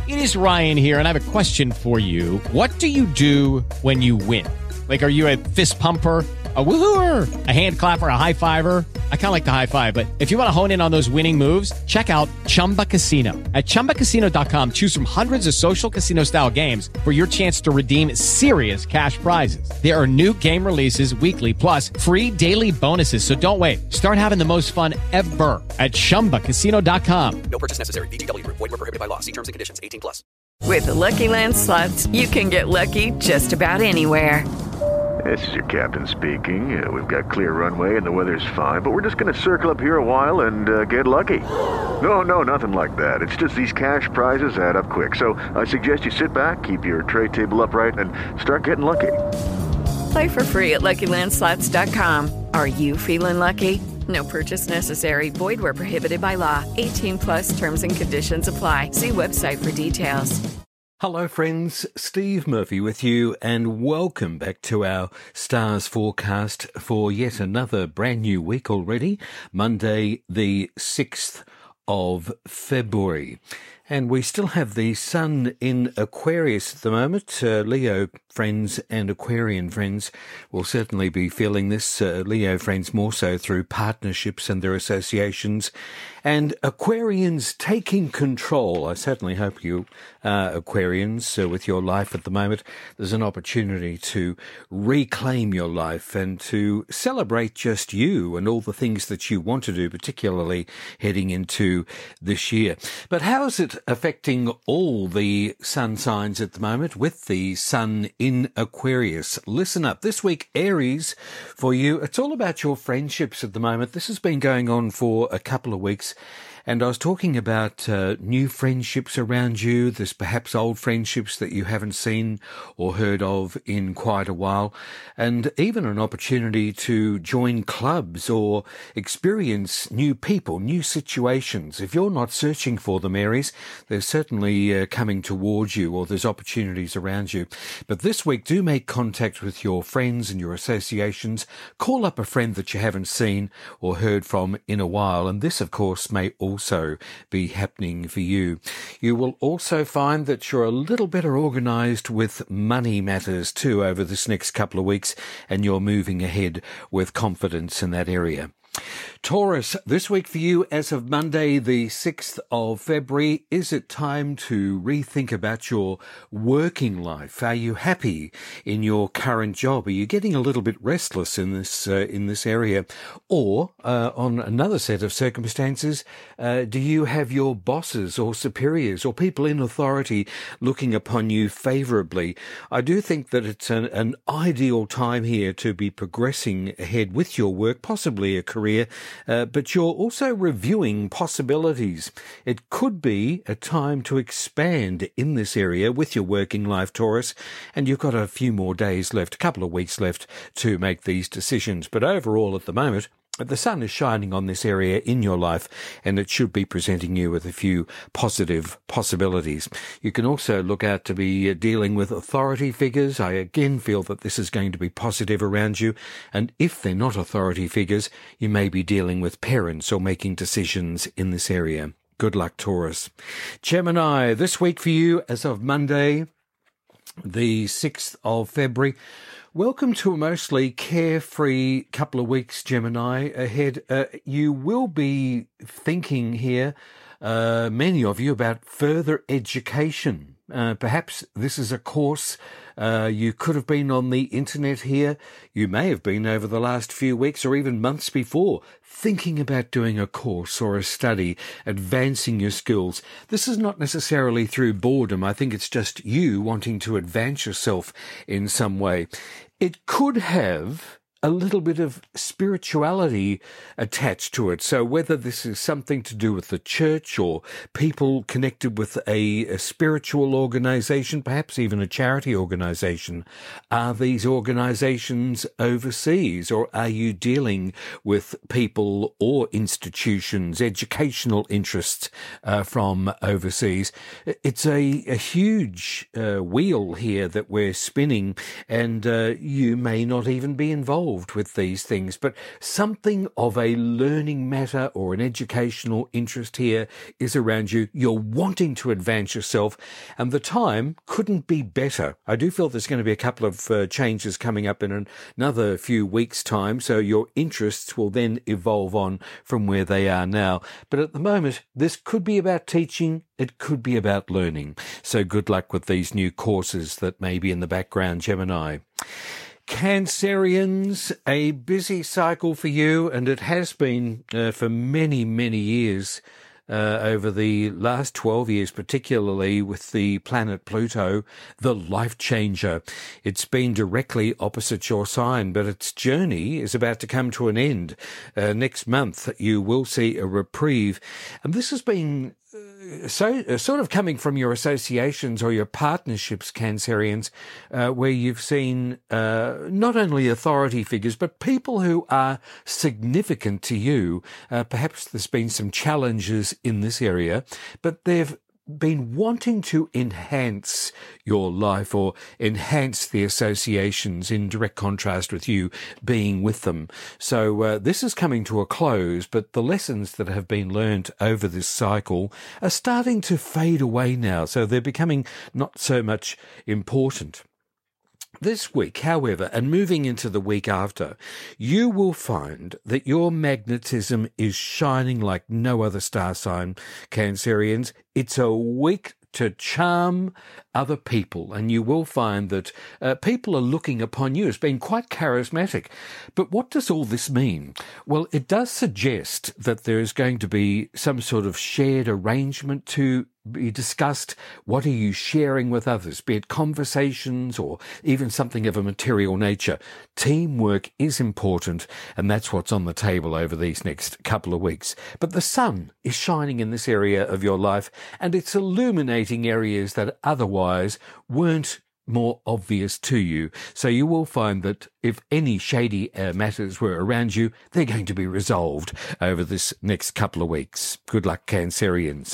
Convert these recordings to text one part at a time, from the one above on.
It is Ryan here, and I have a question for you. What do you do when you win? Like, are you a fist pumper, a woohooer, a hand clapper, a high fiver? I kind of like the high five, but if you want to hone in on those winning moves, check out Chumba Casino. At ChumbaCasino.com, choose from hundreds of social casino-style games for your chance to redeem serious cash prizes. There are new game releases weekly, plus free daily bonuses. So don't wait. Start having the most fun ever at ChumbaCasino.com. No purchase necessary. VGW Group. Void where prohibited by law. See terms and conditions. 18 plus. With the Lucky Land Slots, you can get lucky just about anywhere. This is your captain speaking. We've got clear runway and the weather's fine, but we're just going to circle up here a while and get lucky. No, nothing like that. It's just these cash prizes add up quick. So I suggest you sit back, keep your tray table upright, and start getting lucky. Play for free at LuckyLandSlots.com. Are you feeling lucky? No purchase necessary. Void where prohibited by law. 18 plus terms and conditions apply. See website for details. Hello friends, Steve Murphy with you, and welcome back to our Stars forecast for yet another brand new week already, Monday the 6th of February. And we still have the sun in Aquarius at the moment. Leo friends and Aquarian friends will certainly be feeling this. Leo friends more so through partnerships and their associations. And Aquarians taking control. I certainly hope you are Aquarians with your life at the moment. There's an opportunity to reclaim your life and to celebrate just you and all the things that you want to do, particularly heading into this year. But how is it affecting all the sun signs at the moment with the sun in Aquarius? Listen up. This week, Aries, for you, it's all about your friendships at the moment. This has been going on for a couple of weeks. And I was talking about new friendships around you. There's perhaps old friendships that you haven't seen or heard of in quite a while. And even an opportunity to join clubs or experience new people, new situations. If you're not searching for them, Aries, they're certainly coming towards you, or there's opportunities around you. But this week, do make contact with your friends and your associations. Call up a friend that you haven't seen or heard from in a while. And this, of course, may also be happening for you. You will also find that you're a little better organised with money matters too over this next couple of weeks, and you're moving ahead with confidence in that area. Taurus, this week for you as of Monday the 6th of February, is it time to rethink about your working life? Are you happy in your current job? Are you getting a little bit restless in this area? Or, on another set of circumstances, do you have your bosses or superiors or people in authority looking upon you favourably? I do think that it's an ideal time here to be progressing ahead with your work, possibly a career, but you're also reviewing possibilities. It could be a time to expand in this area with your working life, Taurus, and you've got a few more days left, a couple of weeks left to make these decisions. But overall, at the moment, the sun is shining on this area in your life, and it should be presenting you with a few positive possibilities. You can also look out to be dealing with authority figures. I again feel that this is going to be positive around you. And if they're not authority figures, you may be dealing with parents or making decisions in this area. Good luck, Taurus. Gemini, this week for you as of Monday, the 6th of February. Welcome to a mostly carefree couple of weeks, Gemini, ahead. You will be thinking here, many of you, about further education. Perhaps this is a course. You could have been on the internet here. You may have been over the last few weeks or even months before thinking about doing a course or a study, advancing your skills. This is not necessarily through boredom. I think it's just you wanting to advance yourself in some way. It could have a little bit of spirituality attached to it. So whether this is something to do with the church or people connected with a spiritual organization, perhaps even a charity organization, are these organizations overseas, or are you dealing with people or institutions, educational interests from overseas? It's a huge wheel here that we're spinning, and you may not even be involved involved with these things, but something of a learning matter or an educational interest here is around you. You're wanting to advance yourself, and the time couldn't be better. I do feel there's going to be a couple of changes coming up in another few weeks' time, so your interests will then evolve on from where they are now. But at the moment, this could be about teaching, it could be about learning. So good luck with these new courses that may be in the background, Gemini. Cancerians, a busy cycle for you, and it has been for many, many years. Over the last 12 years, particularly with the planet Pluto, the life changer. It's been directly opposite your sign, but its journey is about to come to an end. Next month, you will see a reprieve. And this has been sort of coming from your associations or your partnerships, Cancerians, where you've seen not only authority figures, but people who are significant to you. Perhaps there's been some challenges in this area, but they've been wanting to enhance your life or enhance the associations in direct contrast with you being with them. So this is coming to a close, but the lessons that have been learned over this cycle are starting to fade away now, so they're becoming not so much important. This week, however, and moving into the week after, you will find that your magnetism is shining like no other star sign, Cancerians. It's a week to charm other people, and you will find that people are looking upon you as being quite charismatic. But what does all this mean? Well, it does suggest that there is going to be some sort of shared arrangement to be discussed. What are you sharing with others, be it conversations or even something of a material nature? Teamwork is important, and that's what's on the table over these next couple of weeks. But the sun is shining in this area of your life, and it's illuminating areas that otherwise weren't more obvious to you. So you will find that if any shady matters were around you, they're going to be resolved over this next couple of weeks. Good luck, Cancerians.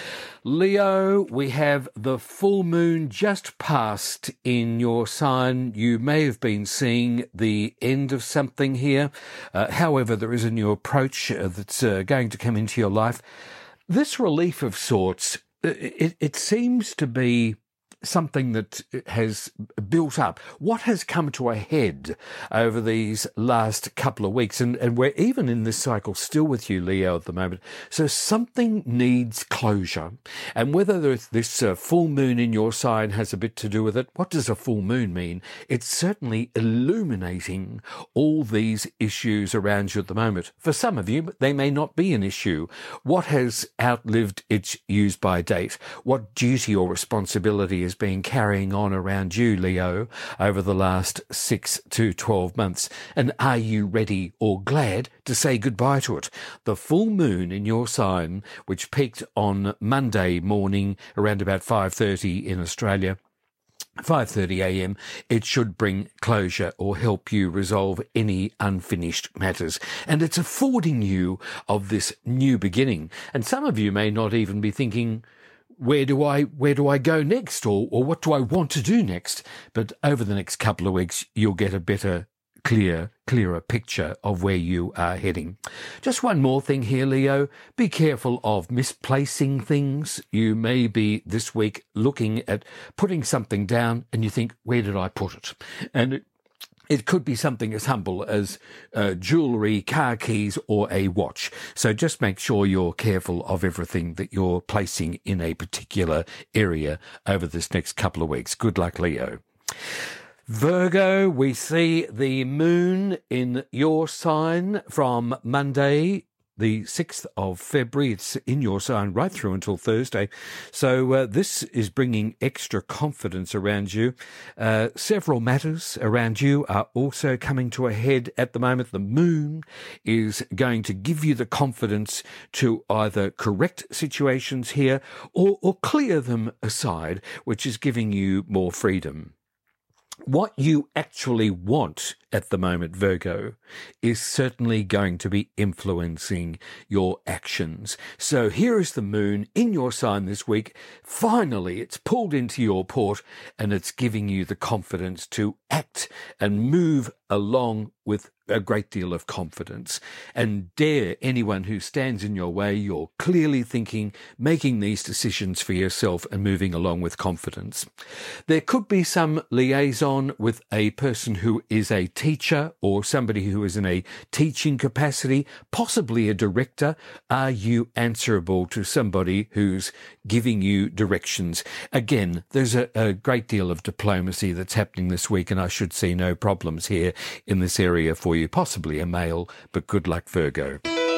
Leo, we have the full moon just passed in your sign. You may have been seeing the end of something here. However, there is a new approach that's going to come into your life. This relief of sorts, it seems to be something that has built up. What has come to a head over these last couple of weeks? And we're even in this cycle still with you, Leo, at the moment. So something needs closure. And whether this full moon in your sign has a bit to do with it, what does a full moon mean? It's certainly illuminating all these issues around you at the moment. For some of you, they may not be an issue. What has outlived its use-by date? What duty or responsibility is been carrying on around you, Leo, over the last 6 to 12 months? And are you ready or glad to say goodbye to it? The full moon in your sign, which peaked on Monday morning around about 5:30 in Australia, 5:30 a.m, it should bring closure or help you resolve any unfinished matters. And it's affording you of this new beginning. And some of you may not even be thinking, where do I go next, or what do I want to do next? But over the next couple of weeks, you'll get a better, clearer picture of where you are heading. Just one more thing here, Leo. Be careful of misplacing things. You may be this week looking at putting something down and you think, where did I put it? And it could be something as humble as jewellery, car keys, or a watch. So just make sure you're careful of everything that you're placing in a particular area over this next couple of weeks. Good luck, Leo. Virgo, we see the moon in your sign from Monday, the 6th of February. It's in your sign right through until Thursday. So this is bringing extra confidence around you. Several matters around you are also coming to a head at the moment. The moon is going to give you the confidence to either correct situations here or clear them aside, which is giving you more freedom. What you actually want at the moment, Virgo, is certainly going to be influencing your actions. So here is the moon in your sign this week. Finally, it's pulled into your port and it's giving you the confidence to act and move along with a great deal of confidence and dare anyone who stands in your way. You're clearly thinking, making these decisions for yourself and moving along with confidence. There could be some liaison with a person who is a teacher or somebody who is in a teaching capacity, possibly a director. Are you answerable to somebody who's giving you directions? Again, there's a great deal of diplomacy that's happening this week, and I should see no problems here in this area for you, possibly a male, but good luck, Virgo.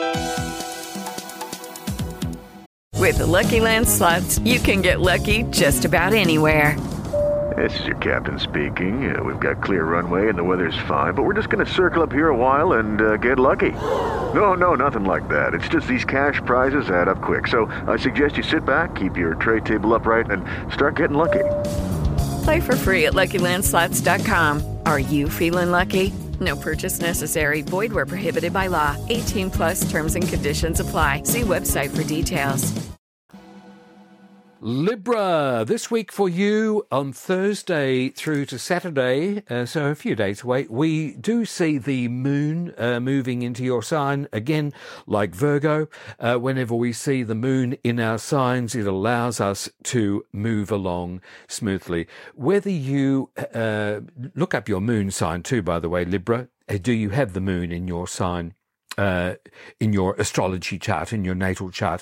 With the Lucky Land Slots, you can get lucky just about anywhere. This is your captain speaking. We've got clear runway and the weather's fine, but we're just going to circle up here a while and get lucky. No, nothing like that. It's just these cash prizes add up quick. So I suggest you sit back, keep your tray table upright, and start getting lucky. Play for free at LuckyLandSlots.com. Are you feeling lucky? No purchase necessary. Void where prohibited by law. 18 plus terms and conditions apply. See website for details. Libra, this week for you on Thursday through to Saturday, so a few days away, we do see the moon moving into your sign. Again, like Virgo, whenever we see the moon in our signs, it allows us to move along smoothly. Whether you look up your moon sign too, by the way, Libra, do you have the moon in your sign, in your astrology chart, in your natal chart?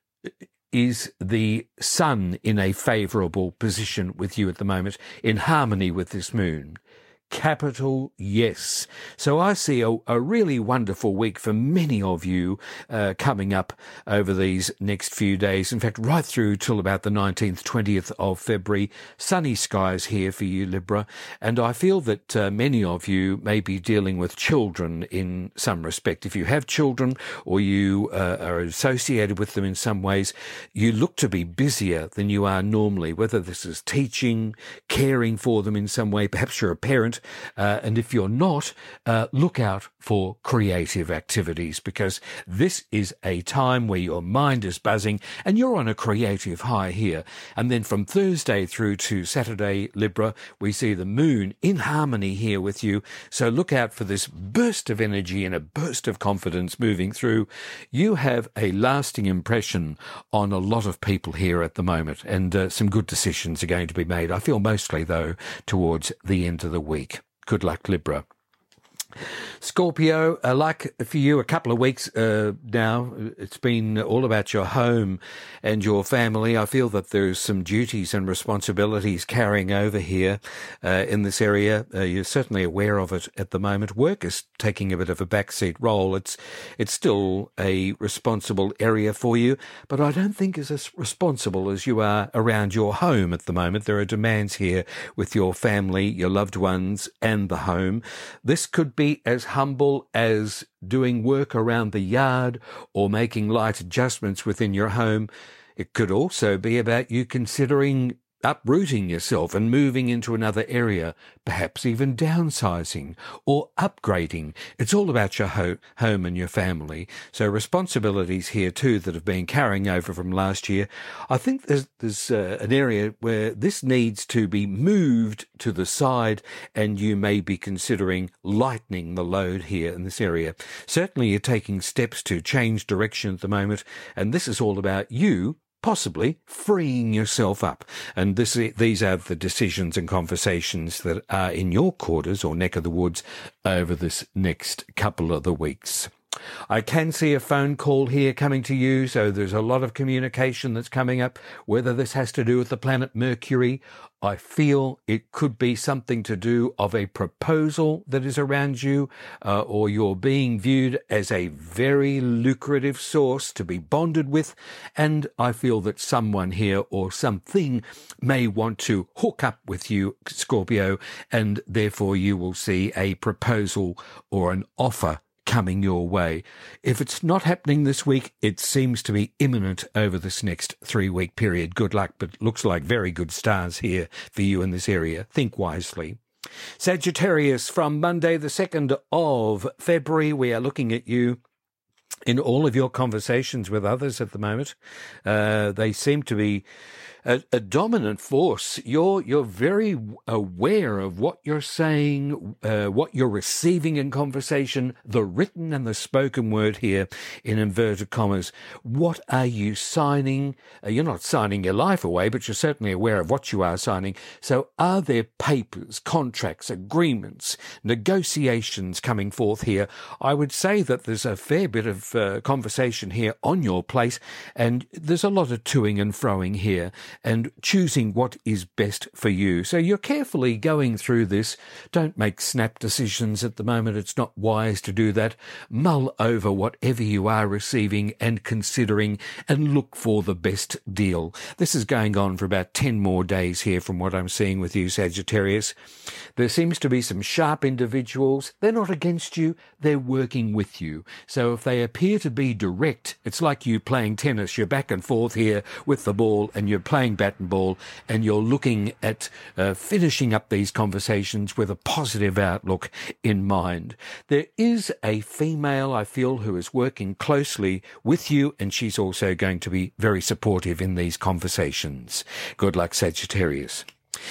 Is the sun in a favourable position with you at the moment, in harmony with this moon? Capital yes. So I see a really wonderful week for many of you coming up over these next few days. In fact, right through till about the 19th, 20th of February. Sunny skies here for you, Libra. And I feel that many of you may be dealing with children in some respect. If you have children or you are associated with them in some ways, you look to be busier than you are normally, whether this is teaching, caring for them in some way. Perhaps you're a parent. And if you're not, look out for creative activities, because this is a time where your mind is buzzing and you're on a creative high here. And then from Thursday through to Saturday, Libra, we see the moon in harmony here with you. So look out for this burst of energy and a burst of confidence moving through. You have a lasting impression on a lot of people here at the moment, and some good decisions are going to be made. I feel mostly, though, towards the end of the week. Good luck, Libra. Scorpio, like for you, a couple of weeks now, it's been all about your home and your family. I feel that there's some duties and responsibilities carrying over here in this area. You're certainly aware of it at the moment. Work is taking a bit of a backseat role. It's still a responsible area for you, but I don't think it's as responsible as you are around your home at the moment. There are demands here with your family, your loved ones, and the home. This could be as humble as doing work around the yard or making light adjustments within your home. It could also be about you considering uprooting yourself and moving into another area, perhaps even downsizing or upgrading. It's all about your home and your family. So responsibilities here too that have been carrying over from last year. I think there's an area where this needs to be moved to the side, and you may be considering lightening the load here in this area. Certainly you're taking steps to change direction at the moment, and this is all about you possibly freeing yourself up. And these are the decisions and conversations that are in your quarters or neck of the woods over this next couple of the weeks. I can see a phone call here coming to you, so there's a lot of communication that's coming up. Whether this has to do with the planet Mercury, I feel it could be something to do of a proposal that is around you, or you're being viewed as a very lucrative source to be bonded with, and I feel that someone here or something may want to hook up with you, Scorpio, and therefore you will see a proposal or an offer coming your way. If it's not happening this week, it seems to be imminent over this next 3-week period. Good luck, but looks like very good stars here for you in this area. Think wisely. Sagittarius, from Monday the 2nd of February, we are looking at you in all of your conversations with others at the moment. They seem to be a dominant force. You're very aware of what you're saying, what you're receiving in conversation, the written and the spoken word here in inverted commas. What are you signing? You're not signing your life away, but you're certainly aware of what you are signing. So are there papers, contracts, agreements, negotiations coming forth here? I would say that there's a fair bit of conversation here on your plate, and there's a lot of toing and froing here, and choosing what is best for you. So you're carefully going through this. Don't make snap decisions at the moment. It's not wise to do that. Mull over whatever you are receiving and considering, and look for the best deal. This is going on for about 10 more days here from what I'm seeing with you, Sagittarius. There seems to be some sharp individuals. They're not against you. They're working with you. So if they appear to be direct, it's like you playing tennis. You're back and forth here with the ball, and you're playing bat and ball, and you're looking at finishing up these conversations with a positive outlook in mind. There is a female, I feel, who is working closely with you, and she's also going to be very supportive in these conversations. Good luck, Sagittarius.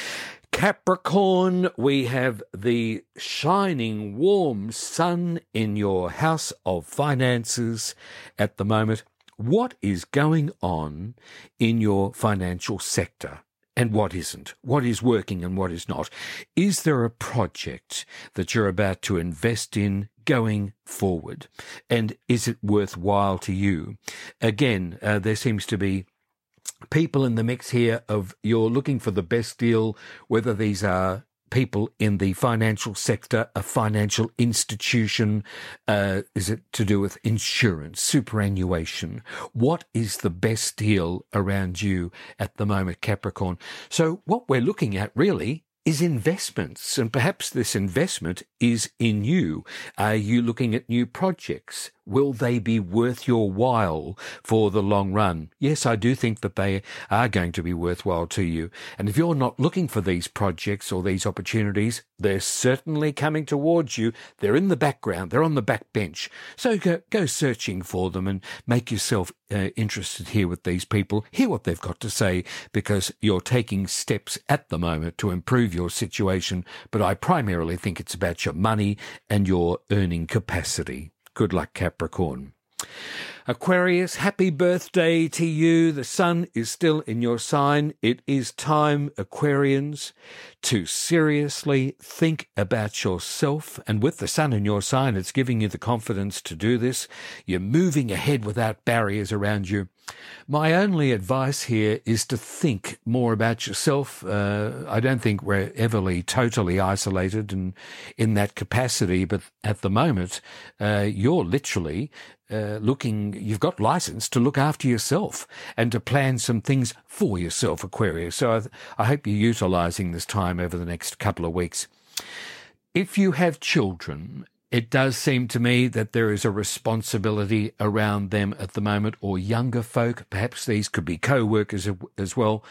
Capricorn, we have the shining, warm sun in your house of finances at the moment. What is going on in your financial sector and what isn't? What is working and what is not? Is there a project that you're about to invest in going forward? And is it worthwhile to you? Again, there seems to be people in the mix here of you're looking for the best deal, whether these are people in the financial sector, a financial institution, is it to do with insurance, superannuation? What is the best deal around you at the moment, Capricorn? So what we're looking at really is investments, and perhaps this investment is in you. Are you looking at new projects? Will they be worth your while for the long run? Yes, I do think that they are going to be worthwhile to you. And if you're not looking for these projects or these opportunities, they're certainly coming towards you. They're in the background. They're on the back bench. So go searching for them and make yourself interested here with these people. Hear what they've got to say, because you're taking steps at the moment to improve your situation. But I primarily think it's about your money and your earning capacity. Good luck, Capricorn. Aquarius, happy birthday to you. The sun is still in your sign. It is time, Aquarians, to seriously think about yourself. And with the sun in your sign, it's giving you the confidence to do this. You're moving ahead without barriers around you. My only advice here is to think more about yourself. I don't think we're totally isolated in that capacity, but at the moment, you're literally you've got license to look after yourself and to plan some things for yourself, Aquarius. So I hope you're utilising this time over the next couple of weeks. If you have children, it does seem to me that there is a responsibility around them at the moment, or younger folk. Perhaps these could be co-workers as well.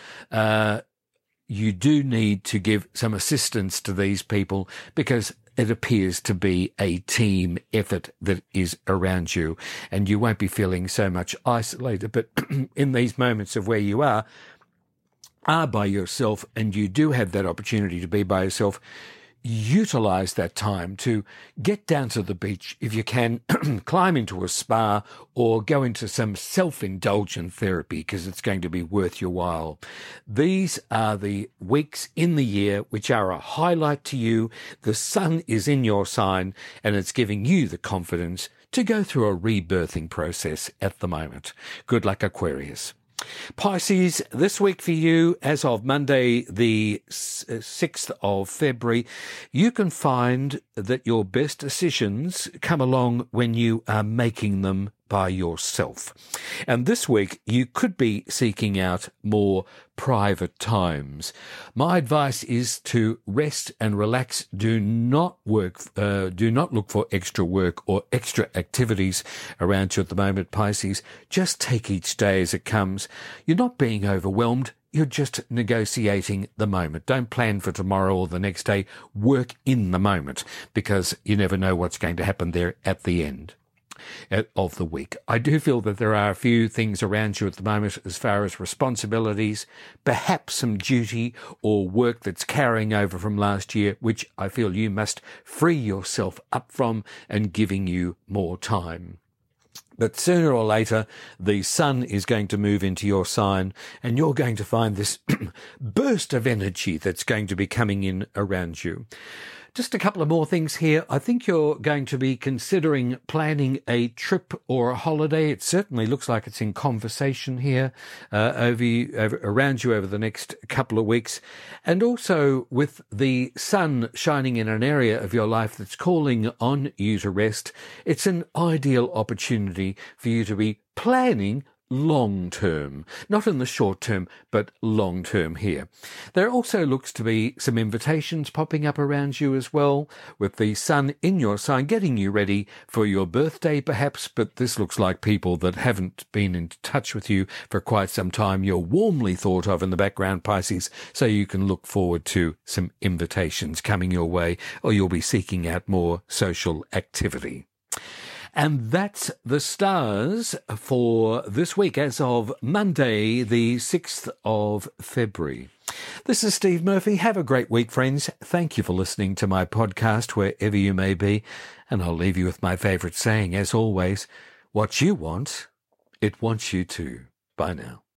You do need to give some assistance to these people, because it appears to be a team effort that is around you, and you won't be feeling so much isolated. But in these moments of where you are by yourself, and you do have that opportunity to be by yourself, utilize that time to get down to the beach if you can, climb into a spa, or go into some self-indulgent therapy, because it's going to be worth your while. These are the weeks in the year which are a highlight to you. The sun is in your sign, and it's giving you the confidence to go through a rebirthing process at the moment. Good luck, Aquarius. Pisces, this week for you, as of Monday, the 6th of February, you can find that your best decisions come along when you are making them by yourself. And this week, you could be seeking out more private times. My advice is to rest and relax. Do not look for extra work or extra activities around you at the moment, Pisces. Just take each day as it comes. You're not being overwhelmed. you're just negotiating the moment. Don't plan for tomorrow or the next day. Work in the moment, because you never know what's going to happen there at the end of the week. I do feel that there are a few things around you at the moment as far as responsibilities, perhaps some duty or work that's carrying over from last year, which I feel you must free yourself up from and giving you more time. But sooner or later, the sun is going to move into your sign, and you're going to find this burst of energy that's going to be coming in around you. Just a couple of more things here. I think you're going to be considering planning a trip or a holiday. It certainly looks like it's in conversation here around you over the next couple of weeks. And also with the sun shining in an area of your life that's calling on you to rest, it's an ideal opportunity for you to be planning long term, not in the short term, but long term here. There also looks to be some invitations popping up around you as well, with the sun in your sign getting you ready for your birthday perhaps, but this looks like people that haven't been in touch with you for quite some time. You're warmly thought of in the background, Pisces, so you can look forward to some invitations coming your way, or you'll be seeking out more social activity. And that's the stars for this week as of Monday, the 6th of February. This is Steve Murphy. Have a great week, friends. Thank you for listening to my podcast wherever you may be. And I'll leave you with my favourite saying, as always, what you want, it wants you to. Bye now.